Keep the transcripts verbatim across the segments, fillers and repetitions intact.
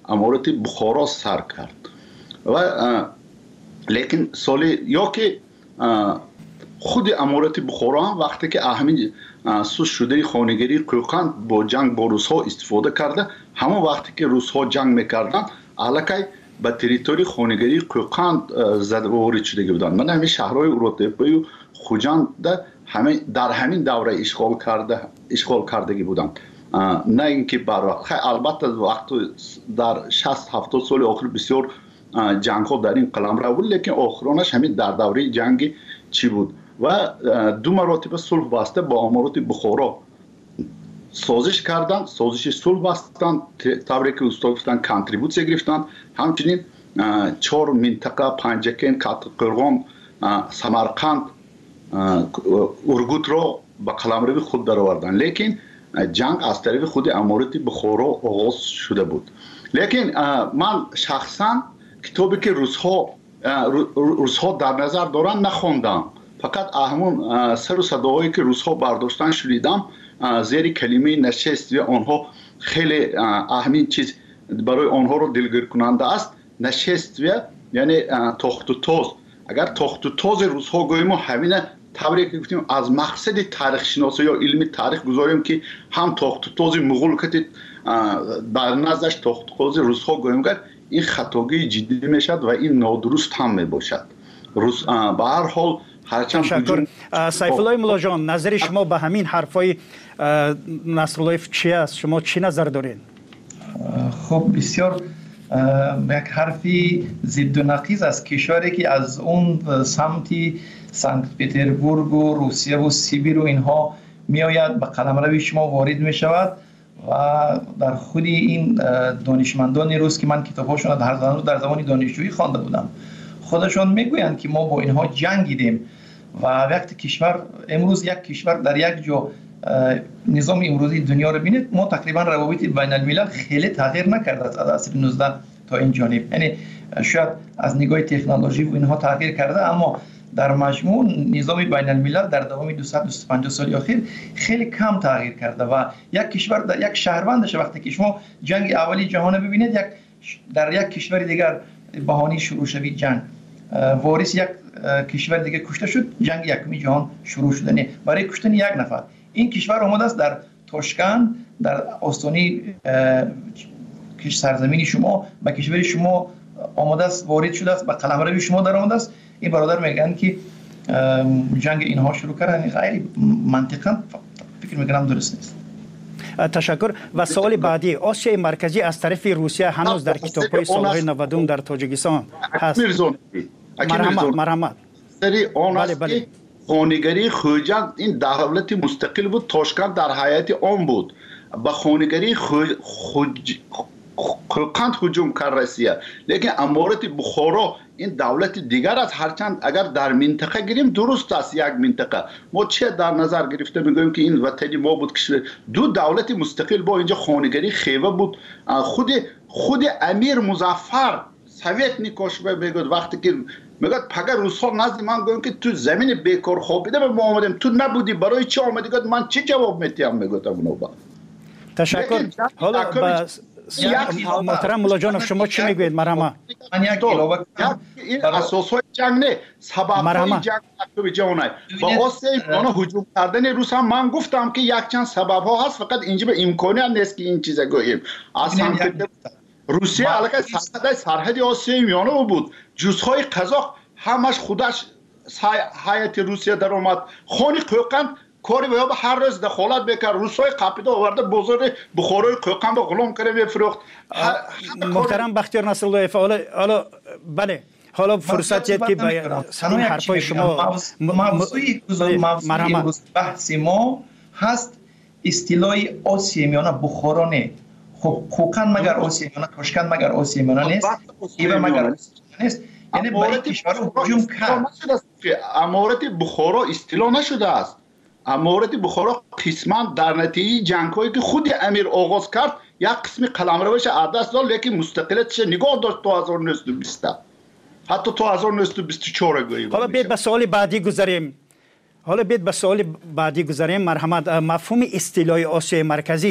امارات بخارا سر کرد و لیکن سال یا که خود امارات بخارا هم وقتی که همین سوس شده خانگری قوقند با جنگ با روس ها استفاده کرده، همون وقتی که روس ها جنگ میکردن علاقه به تریتوری خانگری قوقند زده وارد شده بودند. من همین شهرهای اورتپی و خوجند همین در همین دوره اشغال کرده اشغال کردگی بودند، نه اینکه بر وقت. البته وقت در شصت هفتاد سال آخر بسیار جنگ ها در این قلمرو بود، لیکن آخرانش همین در دوره جنگ چی بود و دو مراتب صلح بسته با امارات بخارا سازش کردند، سازش صلح بستند، طوری که استاد گفتن کانتریبوت گرفتند. همچنین چهار منطقه پنجکین، کاتقرغان، سمرقند، ارگوت را به قلمرو خود درآوردند. لیکن جنگ از طریق خود امارات بخارا آغاز شده بود. لیکن من شخصا کتابی که روزها روزها در نظر دارن نخوندم، فقط همون سر و صداهایی که روزها برداشتن شنیدم. زیر کلمه نشست و آنها خیلی اهمین چیز برای آنها رو دلگیر کننده است. نشست و یعنی تخت و تاز. اگر تخت و تاز روزها گوییم و همین طوری که گفتیم از مقصد تاریخ شناسی یا علم تاریخ گذاریم که هم تخت و تاز مغول که در نزدش تخت و تاز روزها گوییم کرد، این خطاگی جدی میشد و این نادرست هم میباشد. روز به هر حال تشکر. سیف الله مولا جان، نظر شما به همین حرفای نصرالله چی است؟ شما چی نظر دارین؟ خب بسیار یک حرفی ضد و نقیض است. کشوری که از اون سمتی سنت پترزبورگ و روسیه و سیبیر و اینها میآید به قلمرو شما وارد می شود و در خود این دانشمندان روس که من کتاب‌هاشون در در زمان دانشجویی خوانده بودم، خودشون میگویند که ما با اینها جنگیدیم و وقتی کشور امروز یک کشور در یک جا نظام امروزی دنیا رو بینید، ما تقریبا روابط بین الملل خیلی تغییر نکرده از عصر نوزدهم تا این جانب. یعنی شاید از نگاه تکنولوژی و اینها تغییر کرده، اما در مجموع نظام بین الملل در دوام دویست دویست و پنجاه سال اخیر خیلی کم تغییر کرده و یک کشور در یک شهروندش وقتی که شما جنگ اولی جهان ببینید، یک در یک کشور دیگر بهانه شروع شوید جنگ، وارث یک کشور دیگه کشته شد، جنگ یکمی جهان شروع شده. نه برای کشتن یک نفر این کشور آمده است در تاشکند در آستانه کش سرزمین شما به کشور شما آمده است، وارد شده است، به قلمرو شما در آمده است. این برادر میگن که جنگ اینها شروع کردن، غیر منطقاً فکر میکنم درست نیست. تشکر. و سوال بعدی، آسیای مرکزی از طرف روسیه هنوز در کتاب‌های سالهای نود در تاجیکستان هست. مرحمت مرحمت سری آن است که خانگری خوجند این دولت مستقل بود، تاشکند در حیات عام بود. به خانگری قوقند هجوم کرد روسیه، لیکن امارات بخارا این دولت دیگر است. هرچند اگر در منطقه گیریم درست است، یک منطقه ما چه در نظر گرفته میگوییم که این وطنی ما بود که دو دولت مستقل با اینجا خانگری خیوه بود. خود خود امیر مظفر سویت نیکوش میگه وقتی که میگه پگه روس‌ها نزد من گفتن که تو زمین بیکار خوابیده به ما آمدیم، تو نبودی، برای چی آمدی؟ گفت من چه جواب میتیم؟ میگفتم نوبا. تشکر. حالا بس محترم مولا جان شما چی میگوید؟ مرحمت. من یک علاوه این اساسهای جنگ نه، سبب‌های جنگ تو جوانای با آسیای اونا هجوم کردن روس هم من گفتم که یک چند سبب‌ها هست، فقط اینجا به امکانی هم نیست که این چیزا گوییم. اصلا روسیه علاقه سرحد سرحد آسیای میانه بود، جزهای قزاق همش خودش هیئت روسیه در اومد. خانی قوقند کاری به هر روز دخالت بکرد، روسای قاپیدا آورده بازار بخارای قوقند رو غلام کرده میفروخت. محترم بختیار نصرالله، حالا حالا بله حالا فرصتیه که به این حرفای شما موضوعی موضوعی بحث ما هست اصطلاح آسیای میانه بخارا نه. خب قوقند مگر آسیای میانه، تاشکند مگر آسیای میانه نیست، ایو مگر آسیای نیست. یعنی برای کشور هجوم کرد. امارات بخارا اصطلاح نشده است. امارات بخارا قسما در نتیجه جنگ‌هایی که خود امیر آغاز کرد یک قسمی قلمروش عدس داد، لیکن مستقلیتش نگاه داشت تا هزار و نهصد و بیست حتی تا هزار و نهصد و بیست و چهار گویی. حالا بیاید به سوال بعدی گذاریم. حالا بیاید به سوال بعدی گذاریم. مرحمت. مفهوم اصطلاح آسیای مرکزی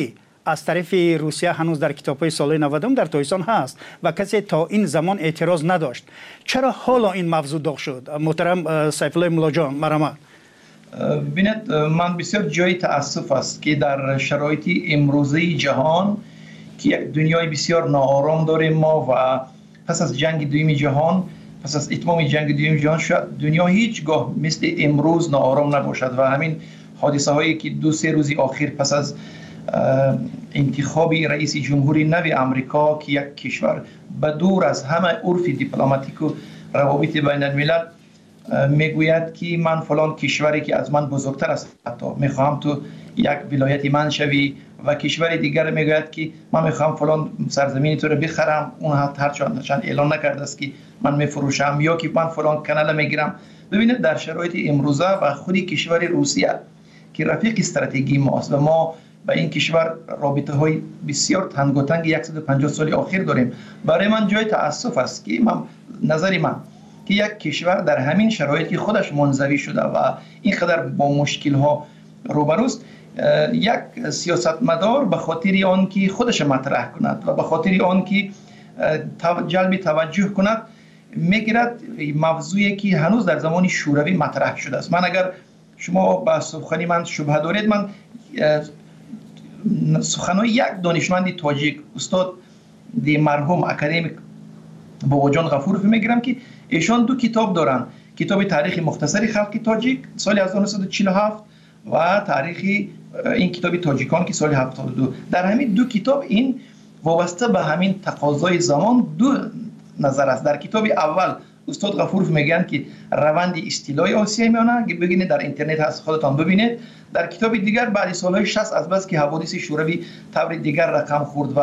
از طرف روسیه هنوز در کتاب‌های سال نود در تایسان هست و کسی تا این زمان اعتراض نداشت. چرا حالا این موضوع داغ شد؟ محترم سیف الله مولا جان، مرحمت. ببینید، من بسیار جای تأسف است که در شرایط امروزی جهان که یک دنیای بسیار ناآرام داریم ما و پس از جنگ دوم جهان، پس از اتمام جنگ دوم جهان، شاید دنیا هیچگاه مثل امروز ناآرام نباشد و همین حادثه هایی که دو سه روزی آخر پس از انتخاب رئیس جمهوری نو آمریکا که یک کشور به دور از همه عرف دیپلماتیک و روابط بین الملل میگوید که من فلان کشوری که از من بزرگتر است حتی میخواهم تو یک ولایت من شوی و کشور دیگر میگوید که من میخواهم فلان سرزمین تو رو بخرم، اون هر چند اعلان نکرده است که من میفروشم، یا که من فلان کانال میگیرم. ببینید در شرایط امروزه و خودی کشور روسیه که رفیق استراتژی ماست و ما با این کشور رابطه های بسیار تنگاتنگ صد و پنجاه سال اخیر داریم، برای من جای تأسف است که من نظری من که یک کشور در همین شرایطی خودش منزوی شده و اینقدر با مشکل ها روبروست، یک سیاستمدار به خاطر آن که خودش مطرح کند و به خاطر آن که جلب توجه کند میگیرد موضوعی که هنوز در زمان شوروی مطرح شده است. من اگر شما با سخنی من شبهه دارید، من سخنهای یک دانشمند تاجیک، استاد دی مرحوم اکادمیک باباجان غفورов میگیرم که ایشان دو کتاب دارن، کتاب تاریخ مختصری خلق تاجیک سال هزار و نهصد و چهل و هفت و تاریخ این کتاب تاجیکان که سال هفتاد و دو. در همین دو کتاب این وابسته به همین تقاضای زمان دو نظر است. در کتاب اول استاد غفورов میگن که روند استیلای آسیای میانه که ببینید در اینترنت هست خودتان ببینید. در کتاب دیگر بعد سالهای شصت از بس که حوادث شوروی طور دیگر رقم خورد و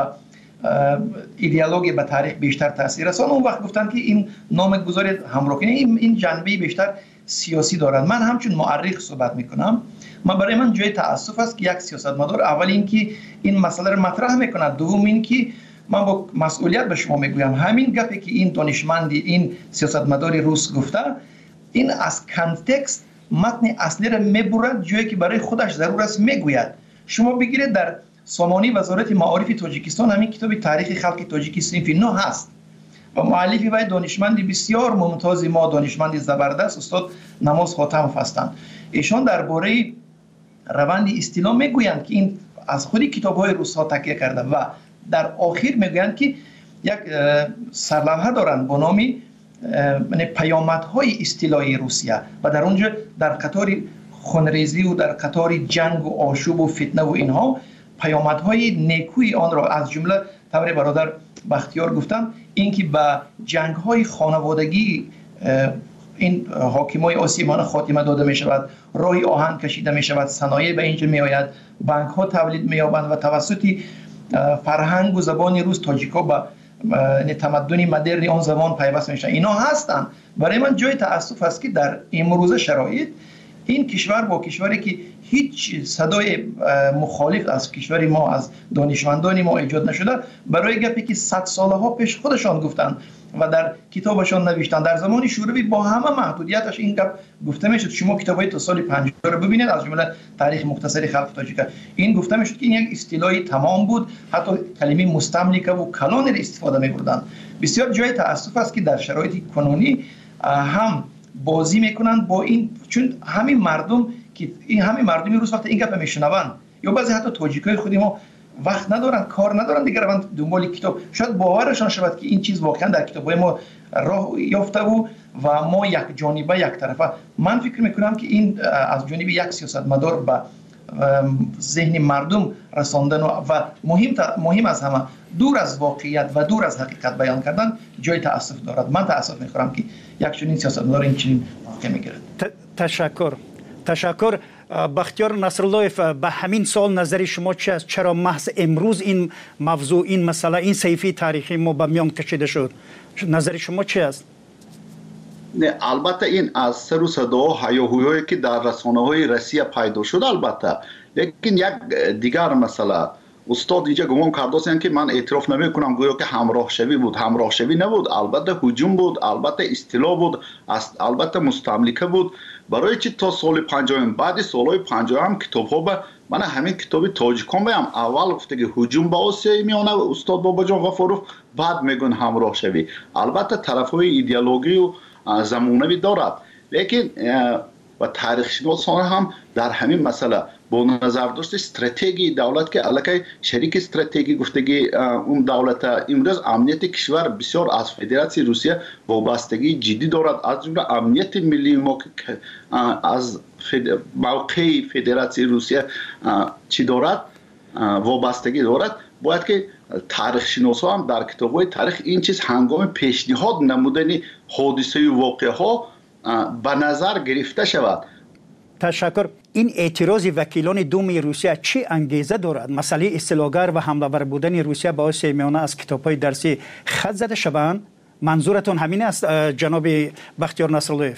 ایدئولوژی به تاریخ بیشتر تاثیر رساند، اون وقت گفتن که این نام گذاری همراه کنید، این این جنبه بیشتر سیاسی دارد. من همچون مورخ صحبت میکنم، من برای من جای تأسف است که یک سیاستمدار اول این که این مسئله رو مطرح میکند، دوم این که من با مسئولیت به شما میگویم همین گپی که این دانشمندی این سیاستمدار روس گفته، این از کانتکست متن اصلی را میبرد جایی که برای خودش ضرور است میگوید. شما بگیرید در سامانه وزارت معارف تاجیکستان همین کتاب تاریخ خلق تاجیک صنف نو هست و مؤلفی و دانشمندی بسیار ممتاز ما، دانشمندی زبردست، استاد نماز خاتمov هستند. ایشان درباره روند استیلا میگویند که این از خودی کتاب‌های روس‌ها تکیه کرده و در آخر میگویند که یک سرلوحه دارند با نام یعنی پیامدهای استیلای روسیه و در اونجا در قطار خونریزی و در قطار جنگ و آشوب و فتنه و اینها پیامدهای نیکوی آن را از جمله طور برادر بختیار گفتن، اینکه به جنگ‌های خانوادگی این حاکمای آسیمان خاتمه داده می شود، راه آهن کشیده می شود، صنایع به اینجا می آید، بانک ها تولید می یابند و توسط فرهنگ و زبان روس تاجیکا به تمدن مدرن آن زمان پیوست می شود. اینا هستند. برای من جای تأسف است که در امروز شرایط این کشور با کشوری که هیچ صدای مخالف از کشور ما از دانشمندان ما ایجاد نشده، برای گپی که صد سالها پیش خودشان گفتند و در کتابشان نوشتن در زمان شوروی با همه محدودیتش این گپ گفته میشد. شما کتابای تا سال پنجاه رو ببینید، از جمله تاریخ مختصری خلق تاجیک، این گفته میشد که این یک اصطلاحی تمام بود، حتی کلمه مستملکه و کلان را استفاده می‌بردند. بسیار جای تأسف است که در شرایط کنونی هم بازی میکنند با این، چون همین مردم که این همین مردمی روز وقت این گپ میشنوند یا بعضی حتی تاجیکای خودی ما وقت ندارن، کار ندارن دیگه، روند دنبال کتاب، شاید باورشان شود که این چیز واقعا در کتابای ما راه یافته بود و ما یک جانبه یک طرفه. من فکر میکنم که این از جانب یک سیاستمدار به ذهن مردم رساندن و مهم مهم از همه دور از واقعیت و دور از حقیقت بیان کردن جای تأسف دارد. من تأسف میخورم که یک چنین سیاستمدار این چنین واقع میگیرد. تشکر. تشکر. بختیار نصراللهیف، به همین سال نظر شما چی است؟ چرا محض امروز این موضوع، این مسئله، این صحیفه تاریخی ما به میان کشیده شد؟ نظر شما چی است؟ نه، البته این از سر و صدا و هیاهویی که در رسانه‌های روسیه پیدا شد البته، لیکن یک دیگر مسئله استاد اینجا گمان کرده که من اعتراف نمی کنم گویا که همراه شوی بود. همراه شوی نبود، البته هجوم بود، البته استیلا بود، البته مستملکه بود. برای چی تا سال پنجاه بعد سالهای پنجاه هم کتاب ها به من همین کتابی تاجیکان بیم اول گفته که هجوم به آسیای میانه استاد باباجان غفورов بعد میگن همراه شوی. البته طرفهای ایدئولوژی و زمانوی دارد، لیکن و تاریخ شناسان هم در همین مسئله با نظر داشت استراتژی دولت که علاقه شریک استراتژی گفتگی اون دولت امروز امنیت کشور بسیار از فدراسیون روسیه وابستگی جدی دارد، از جمله امنیت ملی ما که از موقع فدراسیون روسیه چی دارد وابستگی دارد. باید که تاریخ شناسان هم در کتاب‌های تاریخ این چیز هنگام پیشنهاد نمودن حادثه و واقعه ها به نظر گرفته شود. تشکر. این اعتراض وکیلان دوم روسیه چه انگیزه دارد؟ مسئله اصطلاحگر و حمله‌ور بودن روسیه به آسیای میانه از کتاب‌های درسی خط زده شوند؟ منظورتون همین است جناب بختیار نصراللویف؟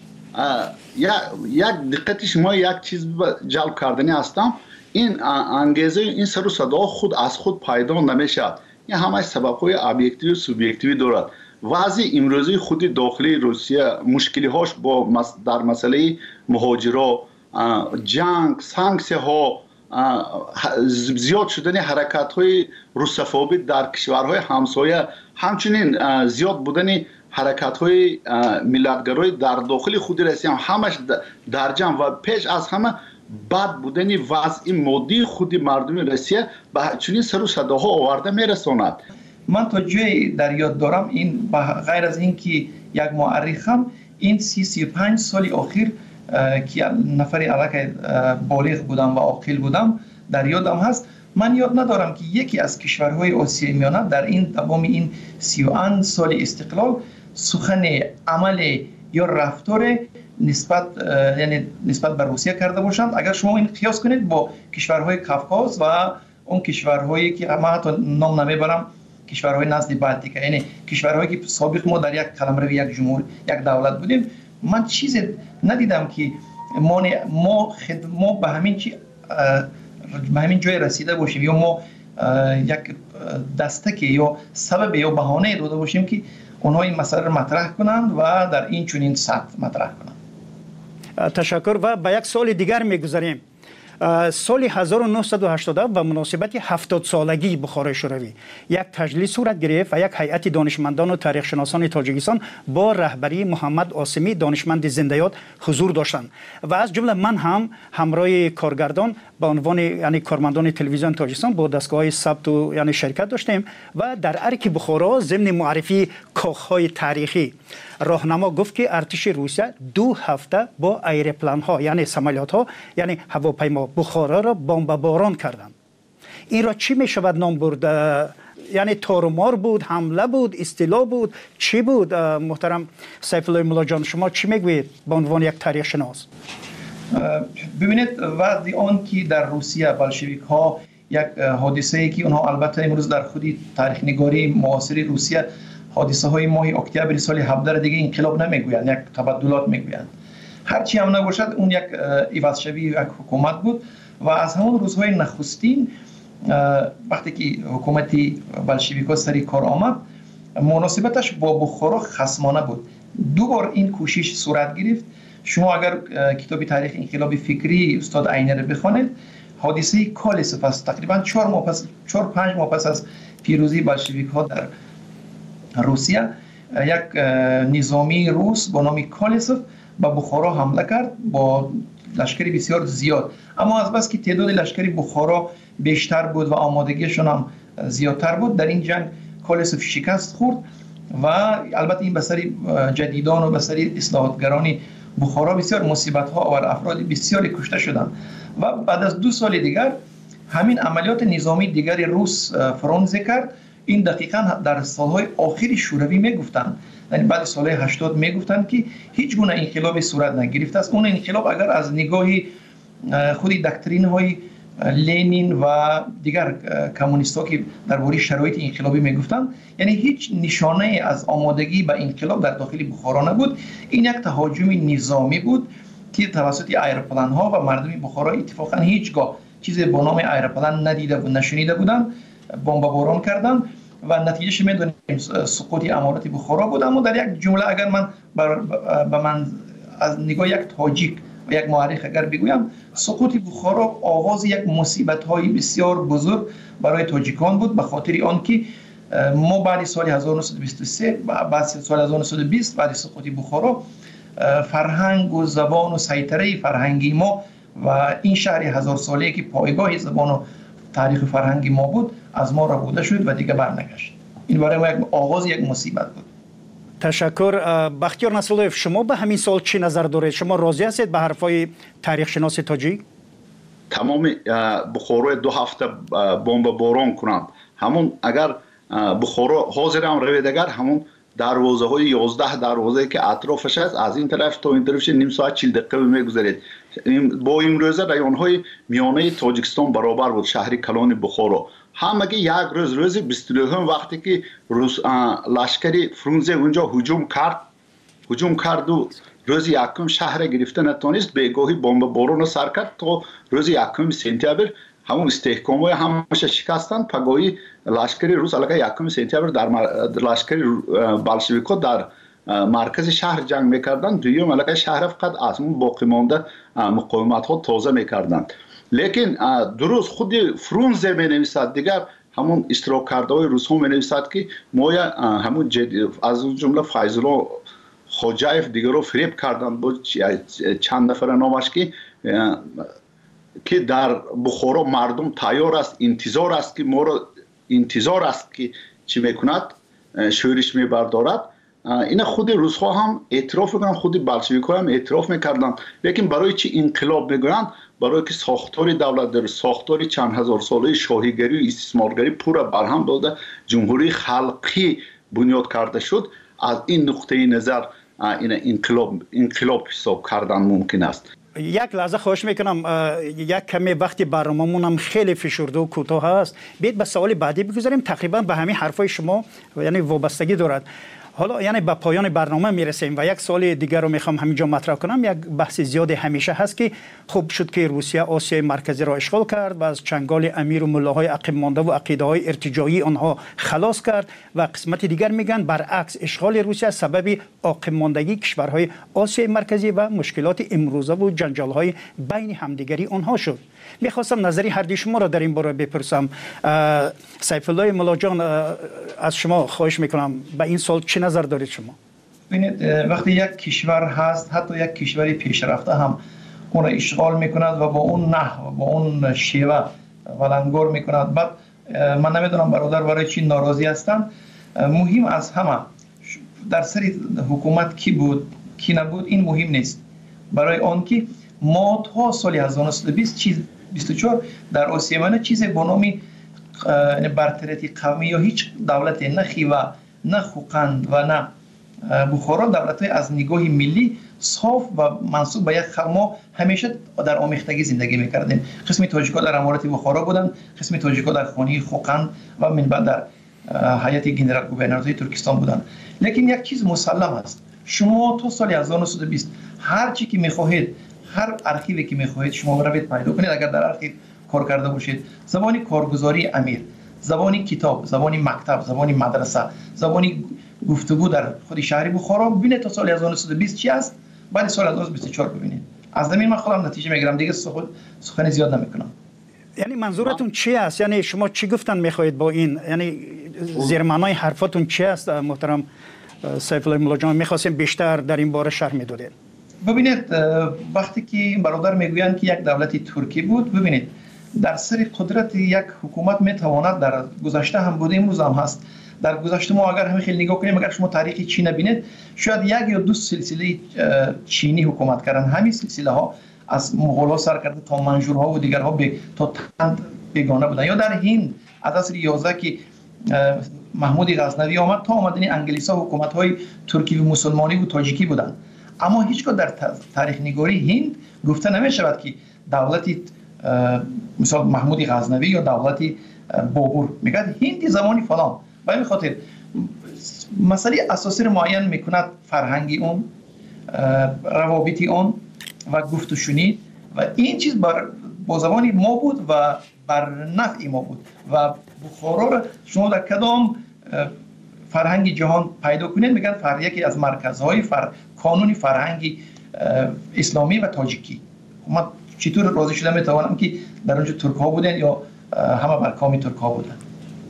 یک دقت شما یک چیز جلب کردنی هستم. این انگیزه این سر و صدا خود از خود پیدا نمیشد. این همه سبب‌های ابجکتیو و سوبژکتیو دارد. وضع امروزی خود داخلی روسیه مشکلی هاش با در مسئله مهاجرا، جنگ، سانکسیه ها، زیاد شدن حرکت های روسفوبی در کشورهای همسایه، همچنین زیاد بودن حرکت های ملتگرای در داخل خود روسیه همش در جمع و پیش از همه بد بودن وضع مادی خود مردم روسیه به چنین سر و صداها آورده میرساند. من تا جای در یاد دارم این غیر از این که یک مورخم این سی سی پنج سال اخیر که نفری علاقه بالغ بودم و عاقل بودم در یادم هست، من یاد ندارم که یکی از کشورهای آسیای میانه در این تمام این سی و اند سال استقلال سخن عمل یا رفتار نسبت یعنی نسبت به روسیه کرده باشند. اگر شما این قیاس کنید با کشورهای کافکاز و اون کشورهایی که من حتی نام نمیبرم، کشورهای نزد بالتیکا، یعنی کشورهایی که سابق ما در یک قلمرو یک جمهور یک دولت بودیم، من چیزی ندیدم که ما ما ما به همین چی به همین جای رسیده باشیم یا ما یک دستک یا سبب یا بهانه داده باشیم که اونها این مسئله رو مطرح کنند و در این چنین سطح مطرح کنند. تشکر. و به یک سوال دیگر میگذاریم. سال هزار و نهصد و هشتاد به مناسبت هفتاد سالگی بخارای شوروی یک تجلیس صورت گرفت و یک هیئت دانشمندان و تاریخ شناسان تاجیکستان با رهبری محمد عاصمی دانشمند زنده‌یاد حضور داشتند و از جمله من هم همراه کارگردان به عنوان یعنی کارمندان تلویزیون تاجیکستان با دستگاه ثبت و یعنی شرکت داشتیم و در ارک بخارا ضمن معرفی کاخهای تاریخی راهنما گفت که ارتش روسیه دو هفته با ایروپلان ها یعنی سمالیات ها یعنی هواپیما بخارا را بمباران کردند. این را چی می شود نام برد؟ یعنی تارمار بود، حمله بود، استیلا بود، چی بود؟ محترم سیف الله مولا جان، شما چی میگویید به عنوان یک تاریخ شناس؟ ببینید وقتی آن که در روسیه بلشویک ها یک حادثه ای که اونها البته امروز در خودی تاریخ نگاری معاصر روسیه حادثه های ماه اکتبر سال هفده دیگه انقلاب نمیگویند، یک تبدلات میگویند. هر چی هم نباشد اون یک عوض شوی یک حکومت بود و از همون روزهای نخستین وقتی که حکومت بلشویک‌ها سری کار آمد مناسبتش با بخارا خصمانه بود. دو بار این کوشش صورت گرفت. شما اگر کتاب تاریخ انقلاب فکری استاد عینی رو بخوانید، حادثه کالسوف است. تقریبا چهار ماه پس چهار پنج ماه پس از پیروزی بلشویک‌ها در روسیه یک نظامی روس با نام کالسوف به بخارا حمله کرد با لشکری بسیار زیاد، اما از بس که تعداد لشکری بخارا بیشتر بود و آمادگیشون هم زیادتر بود، در این جنگ کالسوف شکست خورد و البته این بسری جدیدان و بسری اصلاحاتگرانی بخارا بسیار مصیبت ها آورد، افراد بسیاری کشته شدند و بعد از دو سال دیگر همین عملیات نظامی دیگر روس فرانسه کرد. این دقیقاً در سالهای آخری شوروی میگفتند، یعنی بعد سالهای هشتاد میگفتند که هیچ گونه انقلابی صورت نگرفته است. اون انقلاب اگر از نگاهی خودی دکترین های لنین و دیگر کمونیست‌ها که درباره شرایط انقلابی میگفتند، یعنی هیچ نشانه از آمادگی به انقلاب در داخل بخارا نبود. این یک تهاجم نظامی بود که توسط ایروپلان ها و مردم بخارا اتفاقا هیچگاه چیزی به نام ایروپلان ندیده و نشنیده بودند، بمباران کردند و نتیجهش میدونیم سقوط امارات بخارا بود. اما در یک جمله اگر من به من از نگاه یک تاجیک و یک مورخ اگر بگویم سقوط بخارا آغاز یک مصیبت های بسیار بزرگ برای تاجیکان بود، به خاطر آنکه ما بعد سال هزار و نهصد و بیست و سه بعد سال هزار و نهصد و بیست بعد سقوط بخارا فرهنگ و زبان و سیطره فرهنگی ما و این شهر هزار ساله که پایگاه زبان و تاریخ فرهنگی ما بود از ما ربوده شد و دیگه برنگشت. این برای ما یک آغاز یک مصیبت بود. تشکر. بختیار نصراللهیف، شما به همین سال چی نظر دارید؟ شما راضی هستید به حرفای تاریخ شناس تاجیک؟ تمام بخارا دو هفته بمب باران کنند، همون اگر بخارا حاضر هم روید، اگر همون دروازه های یازده دروازه که اطرافش است از این طرف تا این طرفش نیم ساعت چهل دقیقه میگذارید. با امروزه رایون های میانه تاجیکستان برابر بود شهر کلان بخارا. همگی یک روز روز بیست و دو وقتی که روس لشکری فرونزه اونجا هجوم کرد هجوم کرد و روز یکم شهر گرفته نتونست، بیگاهی بمب بارون سر کرد تا روز یکم سپتامبر همون استحکام های همش شکستند. پگاهی لشکری روس علیه یکم سپتامبر در لشکری بلشویک‌ها در مرکز شهر جنگ میکردند، دویم علیه شهر فقط از اون باقی مانده مقاومت ها تازه میکردند. لیکن درست خود فرونزه می نویسد، دیگر همون اشتراک کرده های روس ها می نویسد که ما همون از اون جمله فیض‌الله خوجایف دیگر رو فریب کردند با چند نفر نامش که که در بخارا مردم تیار است، انتظار است که ما را انتظار است که چی میکند، شورش میبردارد. این خود روس ها هم اعتراف میکنند، خود بلشویک ها هم اعتراف میکردند. لیکن برای چی انقلاب میگویند؟ برای که ساختار دولت در ساختار چند هزار ساله شاهیگری و استثمارگری پورا برهم داده جمهوری خلقی بنیاد کرده شد. از این نقطه نظر این انقلاب انقلاب حساب کردن ممکن است. یک لحظه خواهش میکنم، یک کمی وقتی برنامه‌مون هم خیلی فشرده و کوتاه است، بیاید به سوال بعدی بگذاریم. تقریبا به همین حرفای شما یعنی وابستگی دارد. حالا یعنی به پایان برنامه میرسیم و یک سوال دیگر رو میخوام همینجا مطرح کنم. یک بحث زیاد همیشه هست که خوب شد که روسیه آسیای مرکزی را اشغال کرد و از چنگال امیر و ملاهای عقب مانده و عقیده‌های ارتجاعی آنها خلاص کرد و قسمت دیگر میگن برعکس اشغال روسیه سبب عقب ماندگی کشورهای آسیای مرکزی و مشکلات امروزه و جنجال‌های بین همدیگری آنها شد. میخواستم نظری هر دو شما را در این باره بپرسم. سیف الله ملا جان، از شما خواهش میکنم به این سال چه نظر دارید شما؟ ببینید، وقتی یک کشور هست، حتی یک کشوری پیشرفته هم اون را اشغال میکند و با اون نحو با اون شیوه ولنگار میکند. بعد من نمیدونم برادر برای چی ناراضی هستند. مهم از همه در سر حکومت کی بود کی نبود این مهم نیست، برای آنکه ما تا سال هزار و نهصد و بیست چیز بیست و چهار در آسیا منه چیزی به نام برتریتی قومی یا هیچ دولت نه خیوه نه خوقند و نه بخارا دولت‌های از نگاه ملی صاف و منسوب به یک خما همیشه در آمیختگی زندگی می‌کردیم. قسمی تاجیک‌ها در امارات بخارا بودند، قسمی تاجیک‌ها در خانه خوقند و من بعد در هیئت گنرال گوورنورهای ترکستان بودند. لیکن یک چیز مسلم است، شما تا سال هزار و نهصد و بیست هر چی که می‌خواهید، هر ارشیوی که می‌خواهید شما بروید پیدا کنید. اگر در ارشیو کار کرده باشید، زبانی کارگزاری امیر، زبانی کتاب، زبانی مکتب، زبانی مدرسه، زبانی گفتگو در خود شهر بخارا ببینید تا سال هزار و نهصد و بیست چی است، بعد سال هزار و نهصد و بیست و چهار ببینید. از زمین من خودم نتیجه میگیرم، دیگه سخن زیاد نمیکنم. یعنی منظورتون چی است؟ یعنی شما چی گفتن میخواهید با این؟ یعنی زیر معنای حرفاتون چی است محترم سیف الله ملا جان؟ میخواستیم بیشتر در این باره شرح میدادید. ببینید، وقتی که برادر میگویند که یک دولتی ترکی بود، ببینید در سر قدرت یک حکومت میتواند، در گذشته هم بوده امروز هم هست، در گذشته ما اگر همین خیلی نگاه کنیم، اگر شما تاریخ چین ببینید، شاید یک یا دو سلسله چینی حکومت کردن. همین سلسله ها از مغول ها سر کرده تا منجورها و دیگرها به تا تند بیگانه بودن. یا در هند از عصر یازده که محمود غزنوی آمد تا آمدن انگلیس ها حکومت های ترکی و مسلمانی و تاجیکی بودند. اما هیچگاه در تاریخ نگاری هند گفته نمی شود که دولتی مثلا محمود غزنوی یا دولتی بابور، میگه هندی زمانی فلان. به این خاطر مسئله اساسی رو معین میکند فرهنگی اون، روابطی اون و گفت و شنید، و این چیز بر با زبانی ما بود و بر نفع ما بود. و بخارا رو شما در کدام فرهنگ جهان پیدا کنید، میگن فر یکی از مرکزهای فر کانون فرهنگ اسلامی و تاجیکی. ما چطور راضی شدم میتوانم که در اونجا ترک ها بودن یا همه بر کام ترک ها بودن.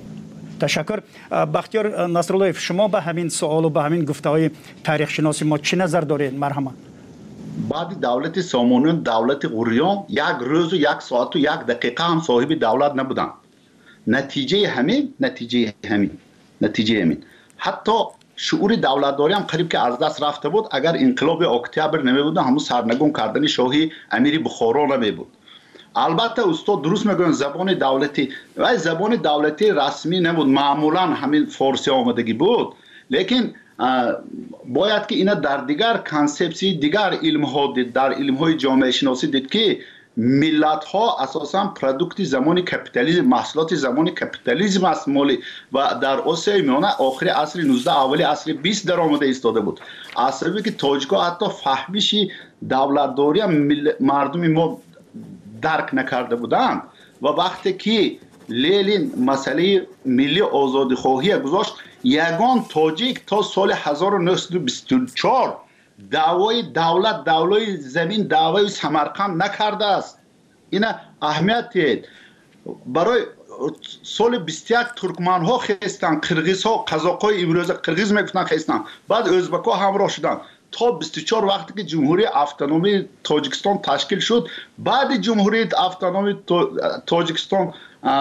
تشکر. بختیار نصراللهیف، شما به همین سوال و به همین گفته های تاریخ شناسی ما چی نظر دارید؟ مرحبا. بعد دولت سامانیان، دولت غوریان یک روز و یک ساعت و یک دقیقه هم صاحب دولت نبودند. نتیجه همین نتیجه همین نتیجه همین حتی شعور دولتداری هم قریب که از دست رفته بود. اگر انقلاب اکتبر نمی بود همون سرنگون کردن شاهی امیر بخارا نمی بود. البته استاد درست میگن زبان دولتی و زبان دولتی رسمی نبود، معمولا همین فارسی آمدگی بود، لیکن باید که اینا در دیگر کانسپسی دیگر علم ها دید، در علم های جامعه شناسی دید که ملت ها اساسا پروداکت زمان کپیتالیسم، محصولات زمان کپیتالیسم است مالی و در آسیای میانه آخر عصر نوزده اولی عصر بیست در آمده ایستاده بود. اصلا که تاجیک‌ها حتی فهمیش دولتداری مردم ما درک نکرده بودند و وقتی که لیلین مسئله ملی آزادی خواهی گذاشت، یگان تاجیک تا سال هزار و نهصد و بیست و چهار دعوای دولت، دعوای زمین، دعوای سمرقند نکرده است. این اهمیت دید. برای سال بیست و یک ترکمن ها خستن، قرغیز ها، قزاق های امروز قرغیز میگفتن خستن، بعد ازبک ها همراه شدن تا بیست و چهار وقتی که جمهوری اتونومی تاجیکستان تشکیل شد. بعد جمهوری اتونومی تاجیکستان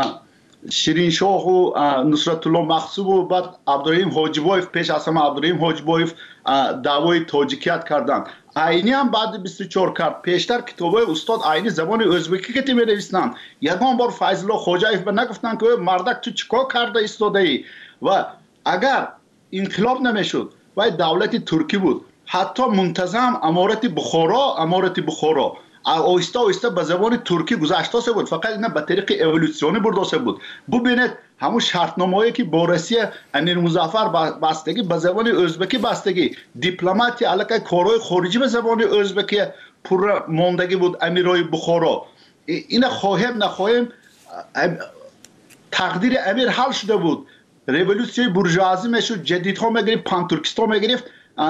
شیرین شاه و نصرت الله مخصوب و بعد عبدالرحیم حاجیبایف، پیش از همه عبدالرحیم حاجیبایف دعوای تاجیکیت کردند. عینی هم بعد بیست و چهار کرد. پیشتر کتابای استاد عینی زبان ازبکی که می نویسند. یگان بار فیض الله خواجایف به نگفتند که مردک تو چیکار کرده ایستاده ای؟ و اگر انقلاب نمیشد و دولت ترکی بود، حتی منتظم امارت بخارا امارت بخارا آهسته آهسته به زبان ترکی گذشته بود، فقط اینا به طریق اِوولوسیونی برداشته بود. ببینید همون شرطنامه‌ای که با روسیه امیر مظفر بستگی به زبان ازبکی بستگی، دیپلماتی علاقه کارهای خارجی به زبان ازبکی پر ماندگی بود. امیرای بخارا اینا خواهیم نخواهیم تقدیر امیر حل شده بود. رولوسیون بورژوازی میشد، جدیدها میگرفت، پان ترکستان میگرفت،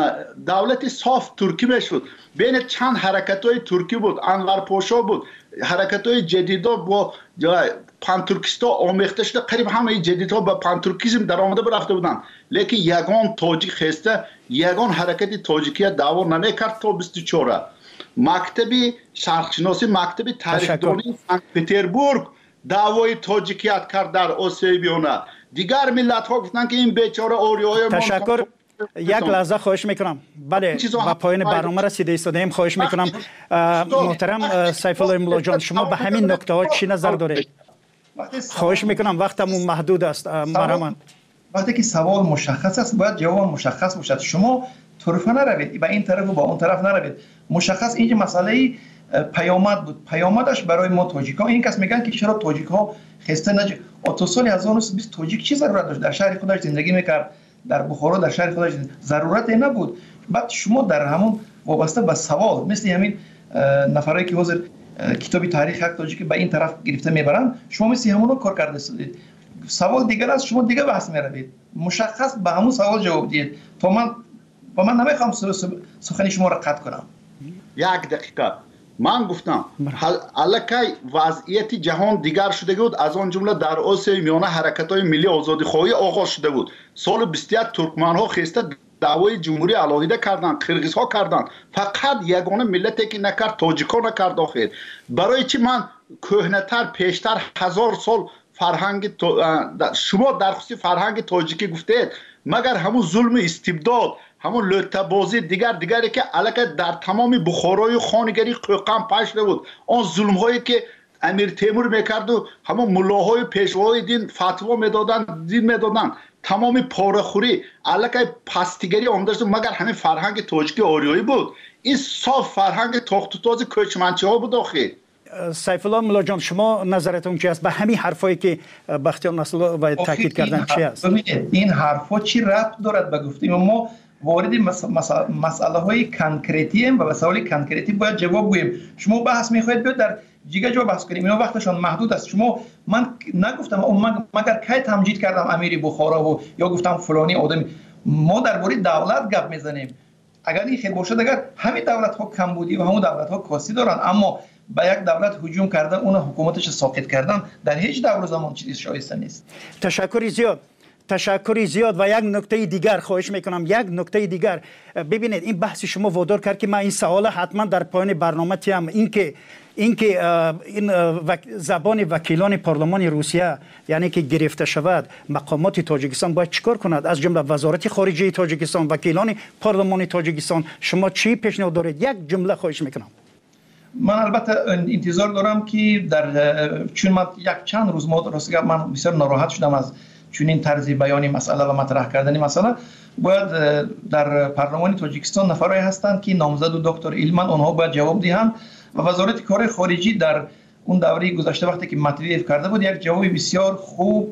دولت صاف ترکی میشد. بین چند حرکت های ترکی بود، انور پاشا بود، حرکت های جدیدا با پان ترکستان آمیخته شده، قریب همه جدیدها با پان ترکیسم در آمده برفته بودن، لیکن یگان تاجیک خسته، یگان حرکت تاجیکیت دعوا نمیکرد تا بیست و چهار. مکتبی شرقشناسی، مکتبی تاریخ‌دانی سنت پترزبورگ دعوای تاجیکیت کرد در آسیای میانه. دیگر ملت ها گفتن که این بیچاره آریای ما. تشکر. یک لحظه خواهش میکنم. بله، با پایان برنامه رسیده ایستادیم. خواهش میکنم محترم سیف الله مولا جان، شما به همین نکته ها چی نظر دارید؟ خواهش میکنم، وقتمون محدود است. مرحبا. وقتی که سوال مشخص است باید جواب مشخص باشد. شما طرفه نروید، به این طرف و با اون طرف نروید. مشخص اینجا مسئله پیامد بود. پیامدش برای ما تاجیک ها این کس میگن که چرا تاجیک ها خسته نج تا سال هزار و نهصد و بیست تاجیک چی ضرورت داشت؟ در شهر خودش زندگی میکرد، در بخارا در شهر خودش ضرورت نبود. بعد شما در همون وابسته به سوال مثل همین نفرایی که حاضر کتابی تاریخ حق تاجیک به این طرف گرفته میبرن، شما مثل همونو کار کرده استید. سوال دیگر است، شما دیگه بحث میروید. مشخص به همون سوال جواب دید. تا من با من نمیخوام سخنی شما را قطع کنم. یک دقیقه من گفتم الکی وضعیت جهان دیگر شده بود، از آن جمله در آسیای میانه حرکت‌های ملی آزادی خواهی آغاز شده بود. سال بیست و یک ترکمن ها خسته دعوای جمهوری علاهیده کردند، قرغیز ها کردند، فقط یگانه ملتی که نکرد تاجیک ها نکرد. آخر برای چی من کهنه‌تر پیشتر هزار سال فرهنگ شما در خصوص فرهنگ تاجیکی گفتید، مگر همون ظلم استبداد، همون لطبازی دیگر دیگری که علاقه در تمام بخارای خانگری قوقم پشت بود، آن ظلم هایی که امیر تیمور میکرد و همون ملاهای پیشوای دین فتوا میدادن، دین میدادن، تمام پاره‌خوری علاقه پستیگری آمده، مگر همین فرهنگ تاجیکی آریایی بود؟ این صاف فرهنگ تاخت و تاز کوچمنچی ها بود. آخه سیف الله ملا جان شما نظرتون چی است به همین حرفایی که بختیار نصرالله و تاکید کردن چی است؟ این حرفا چی ربط دارد به گفتیم ما وارد مسئله های کانکریتی ام و مسائل کانکریتی باید جواب گوییم. شما بحث میخواهید بیاد در جیگه جا بحث کنیم، اینا وقتشان محدود است. شما من نگفتم مگر کی تمجید کردم امیر بخارا و یا گفتم فلانی آدم. ما درباره دولت گپ میزنیم. اگر این خیر باشد اگر همین دولت ها کمبودی و همون دولت ها کاستی دارن، اما به یک دولت هجوم کردن اون حکومتش ساقط کردن در هیچ دور زمان چیزی شایسته نیست. تشکری زیاد. تشکری زیاد. و یک نکته دیگر خواهش میکنم، یک نکته دیگر ببینید این بحث شما وادار کرد که من این سوال حتما در پایان برنامه تیم این که این که این زبان وکیلان پارلمان روسیه یعنی که گرفته شود، مقامات تاجیکستان باید چیکار کند؟ از جمله وزارت خارجه تاجیکستان، وکیلان پارلمان تاجیکستان، شما چی پیشنهاد دارید؟ یک جمله خواهش میکنم. من البته انتظار دارم که در چون من یک چند روز ما راست من بسیار ناراحت شدم از چون این طرز بیانی مسئله و مطرح کردن مسئله. باید در پارلمان تاجیکستان نفرایی هستند که نامزد و دکتر ایلمن، آنها باید جواب دهند و وزارت کار خارجی در اون دوره گذشته وقتی که مطرح کرده بود یک جواب بسیار خوب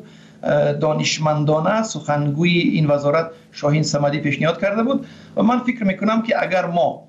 دانشمندانه سخنگوی این وزارت شاهین صمدی پیشنهاد کرده بود و من فکر میکنم که اگر ما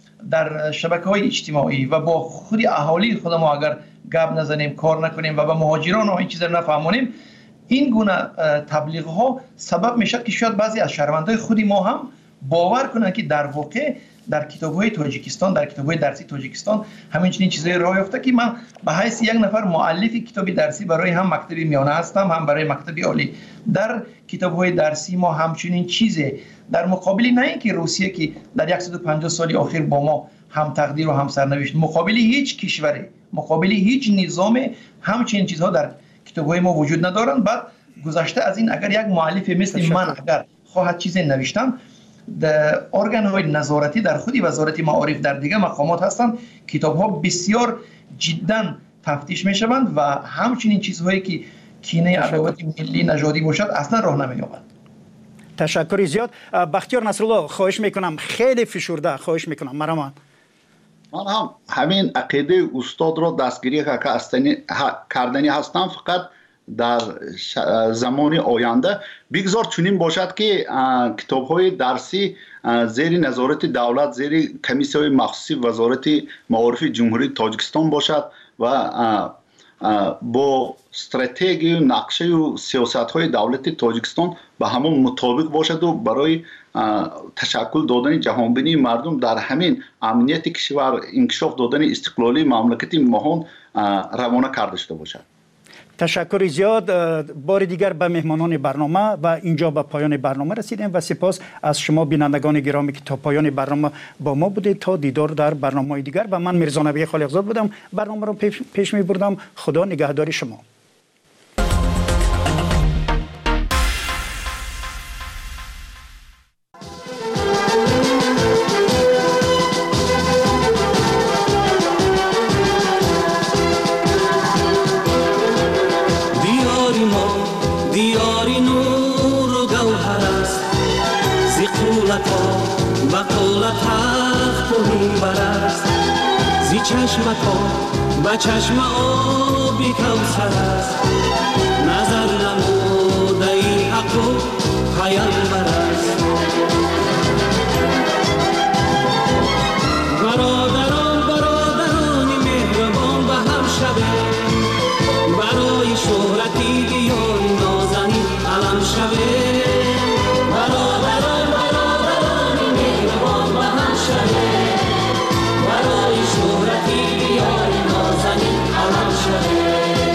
در شبکه‌های اجتماعی و با خود اهالی خود ما اگر گپ نزنیم، کار نکنیم و به مهاجران و این چیزا نفهمونیم، این گونه تبلیغ ها سبب میشد که شاید بعضی از شهروندان خودی ما هم باور کنند که در واقع در کتاب‌های تاجیکستان، در کتاب‌های درسی تاجیکستان همین چنین چیزایی راه یافته که من به حیث یک نفر مؤلف کتاب درسی برای هم مکتب میانه هستم، هم برای مکتب عالی. در کتاب‌های درسی ما همچنین چیزی در مقابل نه اینکه روسیه که در صد و پنجاه سال اخیر با ما هم تقدیر و هم سرنوشت، مقابل هیچ کشوری، مقابل هیچ نظام همچنین چیزها در کتاب‌های ما وجود ندارند. بعد گذشته از این اگر یک مؤلف مثل من اگر خواهد چیزی نوشتم، در ارگان‌های نظارتی در خودی وزارت معارف در دیگه مقامات هستند، کتاب‌ها بسیار جدا تفتیش می‌شوند و همچنین چیزهایی که کینه عداوت ملی نژادی باشد اصلا راه نمی‌یابند. تشکر زیاد. بختیار نصرالله خواهش میکنم، خیلی فشرده خواهش میکنم. مرحبا. من هم همین عقیده استاد را دستگیری کردنی هستم، فقط در زمان آینده بگذار چنین باشد که کتاب‌های درسی زیر نظارت دولت، زیر کمیسیون مخصوصی وزارت معارف جمهوری تاجیکستان باشد و با استراتژی و نقشه و سیاست‌های دولت تاجیکستان به همون مطابق باشد و برای تشکل دادن جهانبینی مردم در همین امنیت کشور، انکشاف دادن استقلالی مملکت مهان روانه کرده شده باشد. تشکر زیاد. بار دیگر به مهمانان برنامه و اینجا به پایان برنامه رسیدیم و سپاس از شما بینندگان گرامی که تا پایان برنامه با ما بودید. تا دیدار در برنامه دیگر. و من میرزا نبی خالقزاد بودم، برنامه رو پیش, پیش می بردم. خدا نگهدار شما. با چشم آبی کوثر است، نظر نموده ای حق و پیامبر است. برادران برادران مهربان به هم شوه، برای شهرتی دیار نازنین علم شوه. برادران برادران مهربان به هم شوه، برای شهرتی دیار نازنین علم شوه.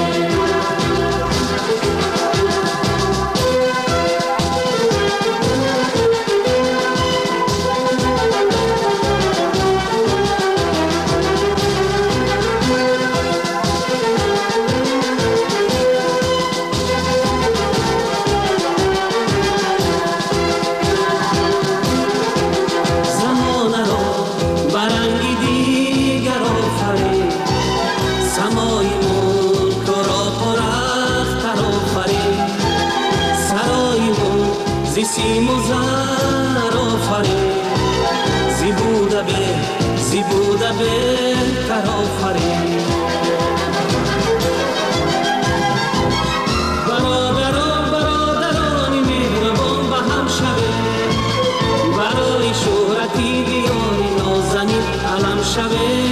سیم و زر آفرین، زی بوده به زی بوده به تر آفرین. شبه